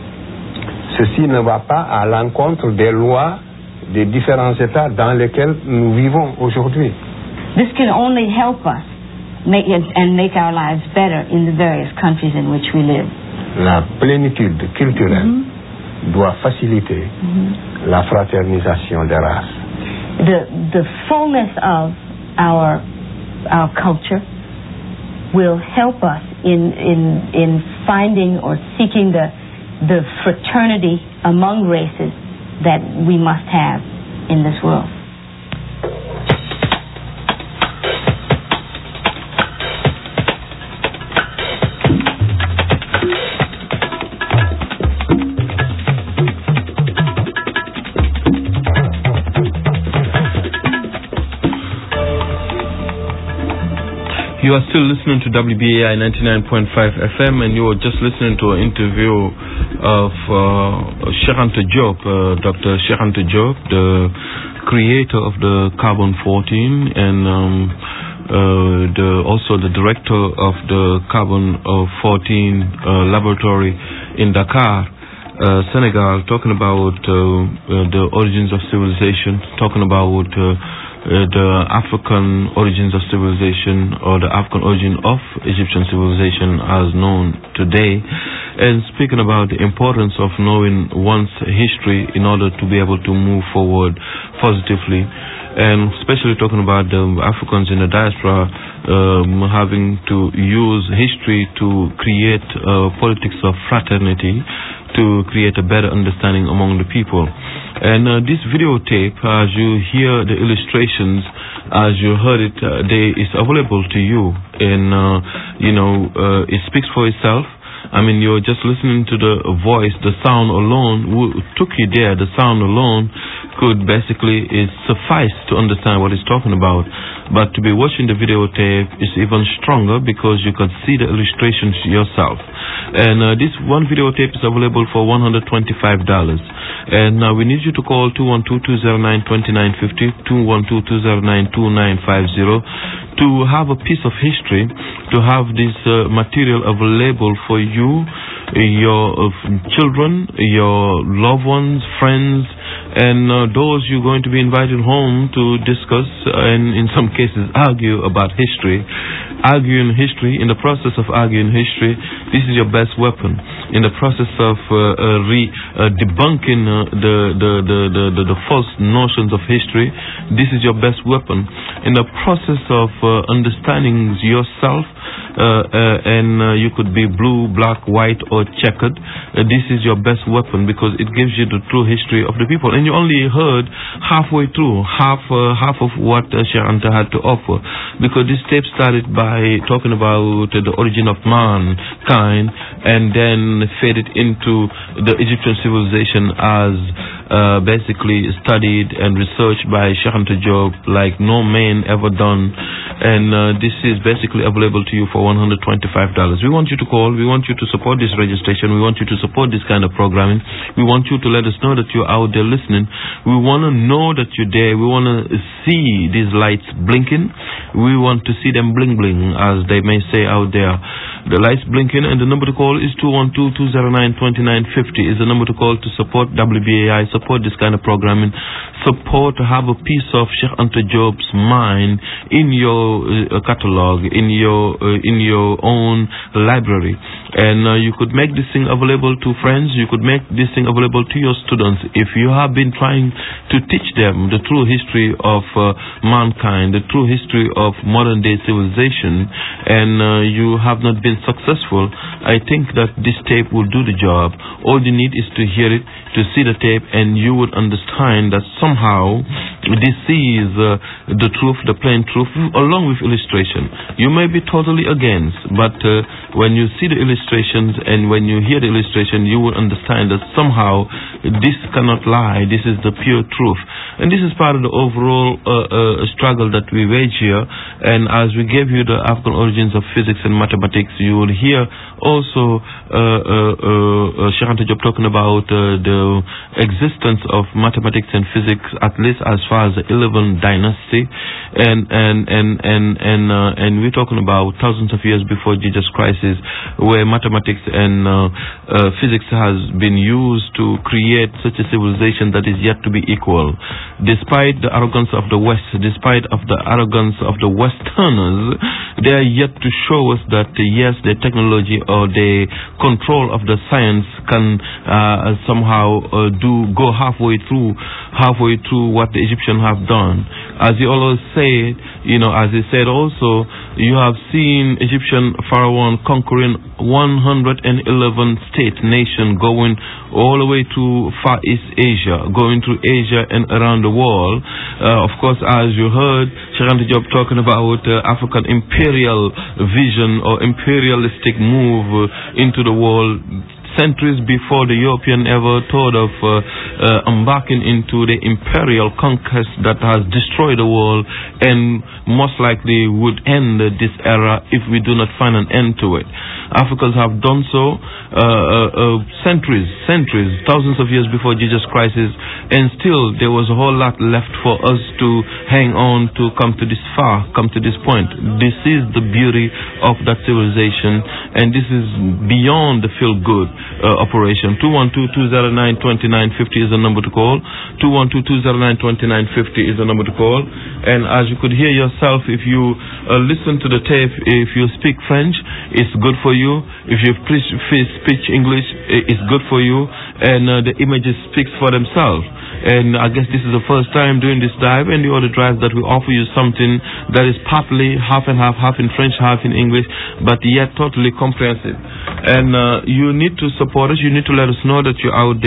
Ceci ne va pas à l'encontre des lois des différents États dans lesquels nous vivons aujourd'hui. This can only help us make it, and make our lives better in the various countries in which we live. La plénitude culturelle mm-hmm. doit faciliter mm-hmm. la fraternisation des races. The, the fullness of our, our culture will help us in, in, in finding or seeking the, the fraternity among races that we must have in this world. You are still listening to W B A I ninety-nine point five F M, and you are just listening to an interview of uh, Cheikh Anta Diop, uh, Doctor Cheikh Anta Diop, the creator of the Carbon fourteen, and um, uh, the, also the director of the Carbon fourteen uh, laboratory in Dakar, uh, Senegal, talking about uh, uh, the origins of civilization, talking about uh, Uh, the African origins of civilization, or the African origin of Egyptian civilization as known today, and speaking about the importance of knowing one's history in order to be able to move forward positively, and especially talking about the Africans in the diaspora um, having to use history to create uh, politics of fraternity, to create a better understanding among the people. And uh, this videotape, as you hear the illustrations, as you heard it, uh, they, it's available to you. And, uh, you know, uh, it speaks for itself. I mean, you're just listening to the voice, the sound alone, who took you there, the sound alone could basically is suffice to understand what he's talking about. But to be watching the videotape is even stronger because you could see the illustrations yourself. And uh, this one videotape is available for one hundred twenty-five dollars. And now uh, we need you to call two one two, two zero nine, two nine five zero, two one two, two zero nine, two nine five zero to have a piece of history, to have this uh, material available for you, your uh, children, your loved ones, friends, and uh, those you're going to be invited home to discuss and in some cases argue about history. Arguing history, in the process of arguing history, this is your best weapon. In the process of uh, uh, re, uh, debunking uh, the, the, the, the, the, the false notions of history, this is your best weapon. In the process of uh, understanding yourself, Uh, uh, and uh, you could be blue, black, white, or checkered. Uh, this is your best weapon because it gives you the true history of the people. And you only heard halfway through, half uh, half of what uh, Sheikh Anta had to offer. Because this tape started by talking about uh, the origin of mankind and then faded into the Egyptian civilization as uh, basically studied and researched by Sheikh Anta Diop like no man ever done. And uh, this is basically available to you for one hundred twenty-five dollars. We want you to call. We want you to support this registration. We want you to support this kind of programming. We want you to let us know that you're out there listening. We want to know that you're there. We want to see these lights blinking. We want to see them bling bling, as they may say out there. The lights blinking, and the number to call is two one two, two zero nine, two nine five zero is the number to call to support W B A I, support this kind of programming, support to have a piece of Sheikh Anta Diop's mind in your uh, catalog, in your uh, in your own library. And uh, you could make this thing available to friends. You could make this thing available to your students. If you have been trying to teach them the true history of uh, mankind, the true history of modern day civilization, and uh, you have not been successful, I think that this tape will do the job. All you need is to hear it, to see the tape, and you would understand that somehow this is uh, the truth, the plain truth, along with illustration. You may be totally against, but uh, when you see the illustrations and when you hear the illustration, you will understand that somehow this cannot lie. This is the pure truth. And this is part of the overall uh, uh, struggle that we wage here. And as we gave you the African origins of physics and mathematics, you will hear also uh, uh, uh, Sheikh Anta Diop talking about uh, the existence of mathematics and physics, at least as far as the eleventh dynasty, and and and and and uh, and we're talking about thousands of years before Jesus Christ, is where mathematics and uh, uh, physics has been used to create such a civilization that is yet to be equal. Despite the arrogance of the West, despite of the arrogance of the Westerners, they are yet to show us that uh, yes, the technology or the control of the science can uh, somehow uh, do go halfway through halfway through what the Egyptians have done. As he always said, you know, as he said also, you have seen Egyptian pharaoh conquering one hundred eleven state nation, going all the way to Far East Asia, going through Asia and around the world. Uh, of course, as you heard Sheikh Anta Diop talking about uh, African imperial vision or imperialistic move uh, into the world, centuries before the European ever thought of uh, uh, embarking into the imperial conquest that has destroyed the world and most likely would end uh, this era if we do not find an end to it. Africans have done so uh, uh, uh, centuries, centuries, thousands of years before Jesus Christ, and still there was a whole lot left for us to hang on to come to this far, come to this point. This is the beauty of that civilization, and this is beyond the feel-good uh, operation. two one two, two zero nine, two nine five zero is the number to call. two one two, two zero nine, two nine five zero is the number to call. And as you could hear yourself, if you uh, listen to the tape, if you speak French, it's good for you. If you speak English, it's good for you. And uh, the images speak for themselves. And I guess this is the first time doing this dive and the other drive that we offer you something that is partly half and half, half in French, half in English, but yet totally comprehensive. And uh, you need to support us. You need to let us know that you're out there.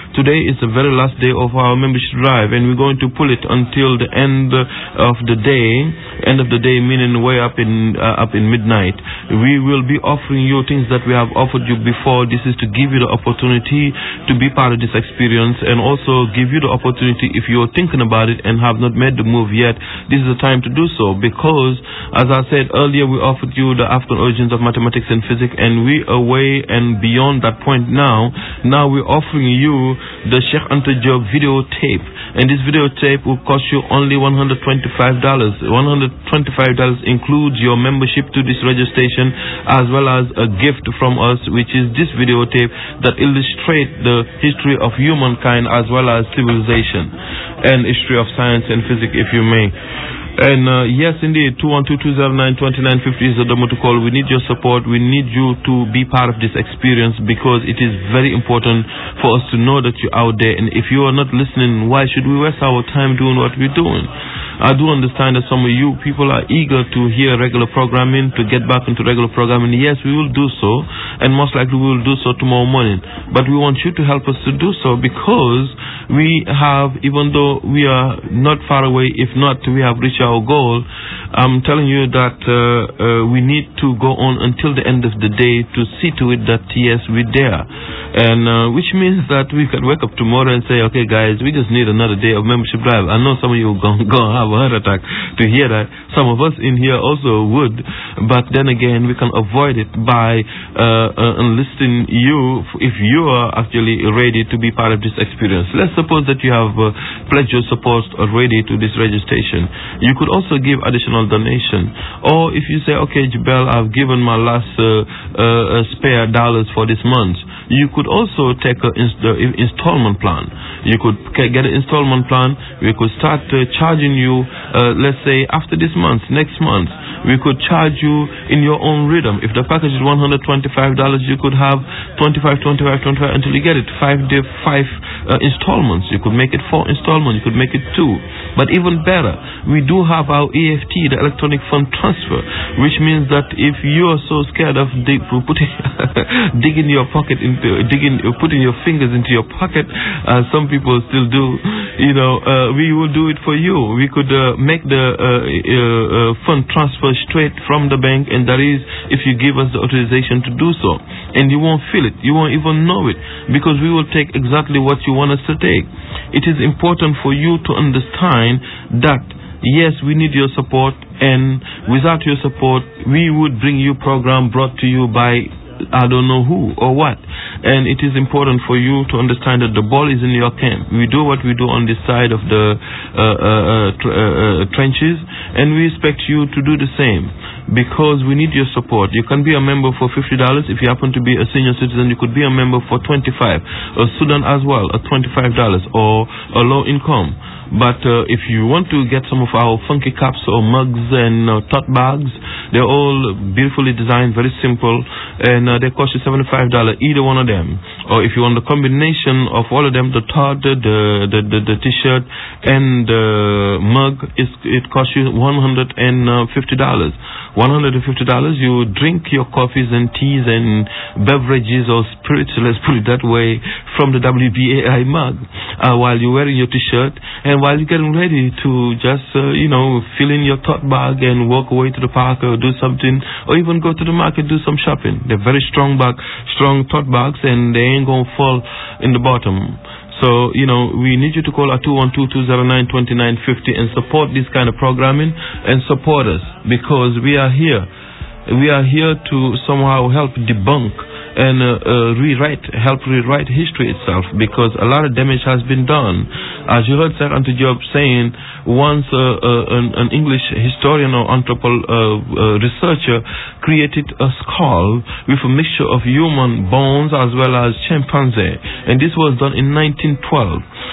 today is the very last day of our membership drive, and we're going to pull it until the end of the day. End of the day meaning way up in uh, up in midnight. We will be offering you things that we have offered you before. This is to give you the opportunity to be part of this experience, and also give you the opportunity, if you're thinking about it and have not made the move yet, this is the time to do so, because as I said earlier, we offered you the African origins of mathematics and physics, and we are way and beyond that point now. Now we're offering you the Sheikh Anta Diop videotape, and this videotape will cost you only one hundred twenty-five dollars. one hundred twenty-five dollars includes your membership to this radio station, as well as a gift from us, which is this videotape that illustrates the history of humankind as well as civilization and history of science and physics, if you may. And uh, yes, indeed, two one two, two zero nine, two nine five zero is the number to call. We need your support. We need you to be part of this experience, because it is very important for us to know that you're out there. And if you are not listening, why should we waste our time doing what we're doing? I do understand that some of you people are eager to hear regular programming, to get back into regular programming. Yes, we will do so, and most likely we will do so tomorrow morning. But we want you to help us to do so, because we have, even though we are not far away, if not, we have reached our goal. I'm telling you that uh, uh, we need to go on until the end of the day to see to it that, yes, we're there. And uh, which means that we can wake up tomorrow and say, okay, guys, we just need another day of membership drive. I know some of you are going to have a heart attack to hear that. Some of us in here also would. But then again, we can avoid it by uh, uh, enlisting you, if you are actually ready to be part of this experience. Let's suppose that you have uh, pledged your support already to this radio station. You could also give additional donation. Or if you say, okay, Jabel, I've given my last uh, uh, spare dollars for this month, you could also take an inst uh, installment plan. You could get an installment plan. We could start uh, charging you, uh, let's say, after this month, next month. We could charge you in your own rhythm. If the package is one hundred twenty-five dollars, you could have twenty-five, twenty-five, twenty-five until you get it. Five day, five uh, installments. You could make it four installments. You could make it two. But even better, we do have our E F T, the electronic fund transfer, which means that if you are so scared of dig, putting, digging your pocket into, digging, putting your fingers into your pocket, uh, some people still do, you know, uh, we will do it for you. We could uh, make the uh, uh, uh, fund transfer straight from the bank, and that is if you give us the authorization to do so. And you won't feel it. You won't even know it, because we will take exactly what you want us to take. It is important for you to understand that, yes, we need your support, and without your support, we would bring you program brought to you by I don't know who or what. And it is important for you to understand that the ball is in your camp. We do what we do on this side of the uh, uh, tr uh, uh, trenches, and we expect you to do the same, because we need your support. You can be a member for fifty dollars. If you happen to be a senior citizen, you could be a member for twenty-five dollars. A student as well, at twenty-five dollars, or a low income. But uh, if you want to get some of our funky cups or mugs and uh, tote bags, they're all beautifully designed, very simple, and uh, they cost you seventy-five dollars, either one of them. Or if you want the combination of all of them, the tote, the the the, the t-shirt, and the mug, is it costs you one hundred fifty dollars. one hundred fifty dollars, you drink your coffees and teas and beverages or spirits, let's put it that way, from the W B A I mug, uh, while you're wearing your t-shirt, and while you're getting ready to just, uh, you know, fill in your tote bag and walk away to the park or do something, or even go to the market, do some shopping. They're very strong bag, strong tote bags, and they ain't gonna fall in the bottom. So, you know, we need you to call at two one two, two zero nine, two nine five zero and support this kind of programming, and support us, because we are here. We are here to somehow help debunk and uh, uh, rewrite, help rewrite history itself, because a lot of damage has been done. As you heard Sir Anta Diop saying, once uh, uh, an, an English historian or anthropological uh, uh, researcher created a skull with a mixture of human bones as well as chimpanzee, and this was done in nineteen twelve.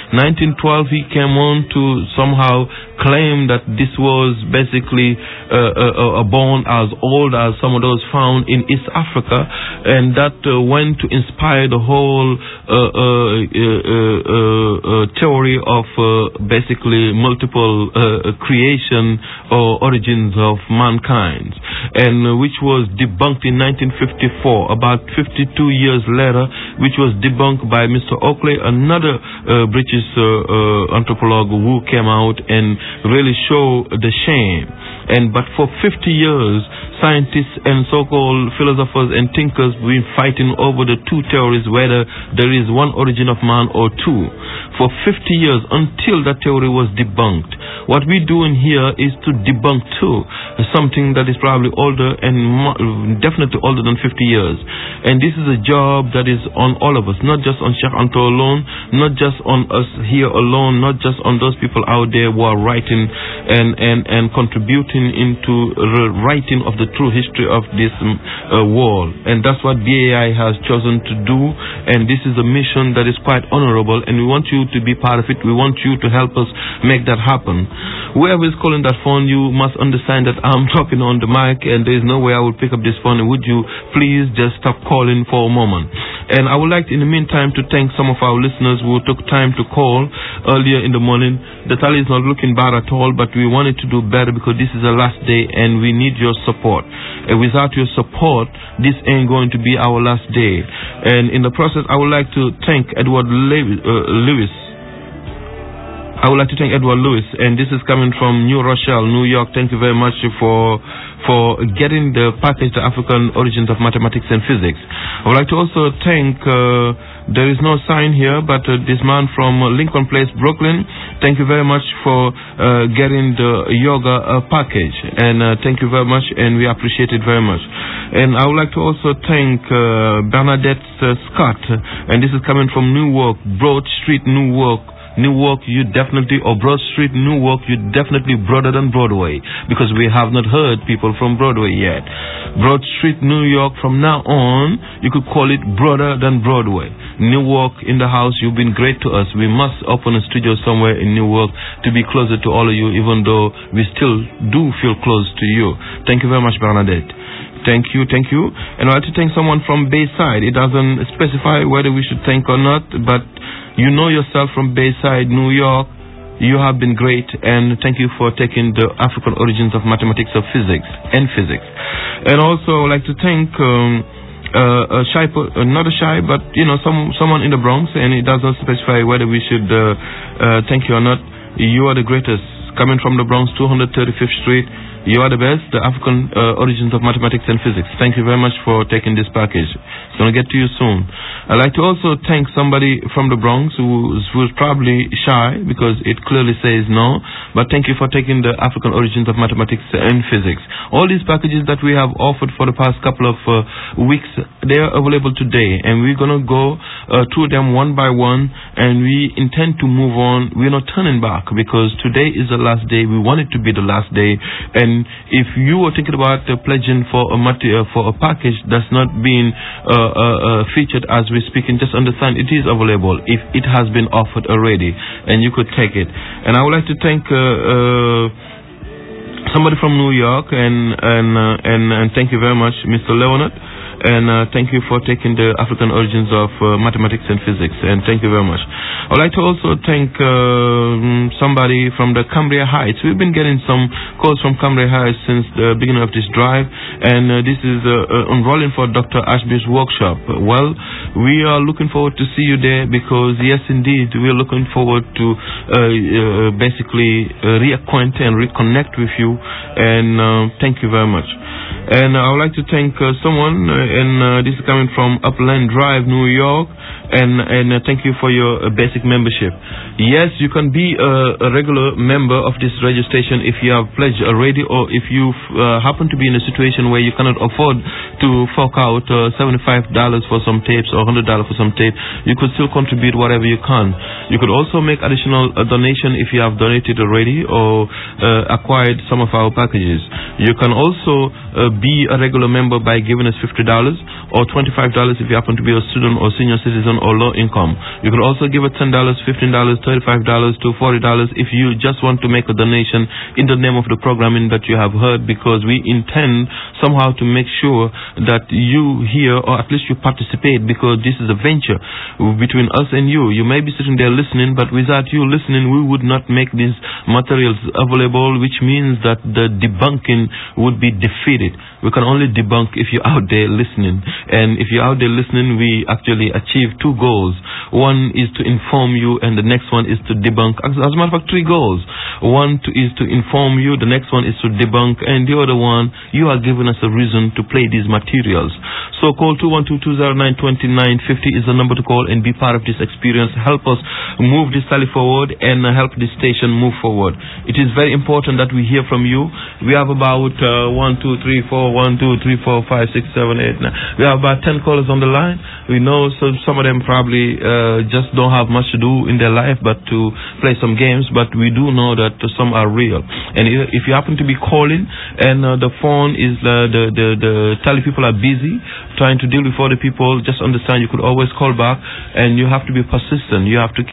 nineteen twelve, he came on to somehow claim that this was basically uh, a, a bone as old as some of those found in East Africa, and that uh, went to inspire the whole uh, uh, uh, uh, uh, theory of uh, basically multiple uh, creation or origins of mankind, and uh, which was debunked in nineteen fifty-four, about fifty-two years later, which was debunked by Mister Oakley, another uh, British uh, uh, anthropologue who came out and really show the shame. And but for fifty years, scientists and so-called philosophers and thinkers have been fighting over the two theories, whether there is one origin of man or two, for fifty years, until that theory was debunked. What we're doing here is to debunk too something that is probably older and definitely older than fifty years. And this is a job that is on all of us, not just on Cheikh Anta alone, not just on us here alone, not just on those people out there who are writing and, and, and contributing into the writing of the true history of this uh, world. And that's what B A I has chosen to do, and this is a mission that is quite honorable, and we want you to be part of it. We want you to help us make that happen. Whoever is calling that phone, you must understand that I'm talking on the mic and there is no way I will pick up this phone. And would you please just stop calling for a moment? And I would like in the meantime to thank some of our listeners who took time to call earlier in the morning. The tally is not looking bad at all, but we wanted to do better because this is the last day and we need your support. And without your support, this ain't going to be our last day. And in the process, I would like to thank Edward Lewis. Uh, Lewis. I would like to thank Edward Lewis, and this is coming from New Rochelle, New York. Thank you very much for for getting the package, the African Origins of Mathematics and Physics. I would like to also thank, uh, there is no sign here, but uh, this man from Lincoln Place, Brooklyn, thank you very much for uh, getting the yoga uh, package, and uh, thank you very much, and we appreciate it very much. And I would like to also thank uh, Bernadette uh, Scott, and this is coming from Newark, Broad Street, Newark. Newark, you definitely, or Broad Street, Newark, you definitely broader than Broadway, because we have not heard people from Broadway yet. Broad Street, New York, from now on, you could call it broader than Broadway. Newark in the house, you've been great to us. We must open a studio somewhere in Newark to be closer to all of you, even though we still do feel close to you. Thank you very much, Bernadette. Thank you, thank you. And I'd like to thank someone from Bayside. It doesn't specify whether we should thank or not, but you know yourself from Bayside, New York. You have been great, and thank you for taking the African Origins of Mathematics of Physics and Physics. And also I'd like to thank um, uh, a shy, uh, not a shy, but you know, some someone in the Bronx, and it doesn't specify whether we should uh, uh, thank you or not. You are the greatest. Coming from the Bronx, two hundred thirty-fifth Street. You are the best, the African uh, Origins of Mathematics and Physics. Thank you very much for taking this package. It's going to get to you soon. I'd like to also thank somebody from the Bronx who was probably shy because it clearly says no, but thank you for taking the African Origins of Mathematics and Physics. All these packages that we have offered for the past couple of uh, weeks, they are available today, and we're going to go uh, through them one by one, and we intend to move on. We're not turning back because today is the last day. We want it to be the last day, and if you are thinking about uh, pledging for a material, for a package that's not being uh, uh, uh, featured as we're speaking, just understand it is available if it has been offered already, and you could take it. And I would like to thank uh, uh, somebody from New York, and and uh, and, and thank you very much, Mister Leonard. And uh, thank you for taking the African Origins of uh, Mathematics and Physics, and thank you very much. I'd like to also thank uh, somebody from the Cambria Heights. We've been getting some calls from Cambria Heights since the beginning of this drive, and uh, this is uh, uh, enrolling for Doctor Ashby's workshop. Well, we are looking forward to see you there because, yes, indeed, we are looking forward to uh, uh, basically uh, reacquaint and reconnect with you, and uh, thank you very much. And I would like to thank uh, someone, uh, and uh, this is coming from Upland Drive, New York, and and uh, thank you for your uh, basic membership. Yes, you can be uh, a regular member of this radio station if you have pledged already, or if you uh, happen to be in a situation where you cannot afford to fork out uh, seventy-five dollars for some tapes or one hundred dollars for some tape. You could still contribute whatever you can. You could also make additional uh, donation if you have donated already or uh, acquired some of our packages. You can also uh, be a regular member by giving us fifty dollars or twenty-five dollars if you happen to be a student or senior citizen or low income. You can also give us ten dollars, fifteen dollars, thirty-five dollars to forty dollars if you just want to make a donation in the name of the programming that you have heard, because we intend somehow to make sure that you hear or at least you participate, because this is a venture between us and you. You may be sitting there listening, but without you listening, we would not make these materials available, which means that the debunking would be defeated. We can only debunk if you're out there listening. And if you're out there listening, we actually achieve two goals. One is to inform you, and the next one is to debunk. As, as a matter of fact, three goals. One to, is to inform you, the next one is to debunk, and the other one, you are giving us a reason to play these materials. So call two one two, two zero nine, two nine five zero is the number to call and be part of this experience. Help us move this tally forward and help this station move forward. It is very important that we hear from you. We have about uh, one, two, three, four, one, two, three, four, five, six, seven, eight, nine. We have about ten callers on the line. We know so some of them probably uh, just don't have much to do in their life but to play some games, but we do know that some are real. And if you happen to be calling and uh, the phone is uh, the, the, the tally people are busy trying to deal with other people, just understand you could always call back, and you have to be persistent. You have to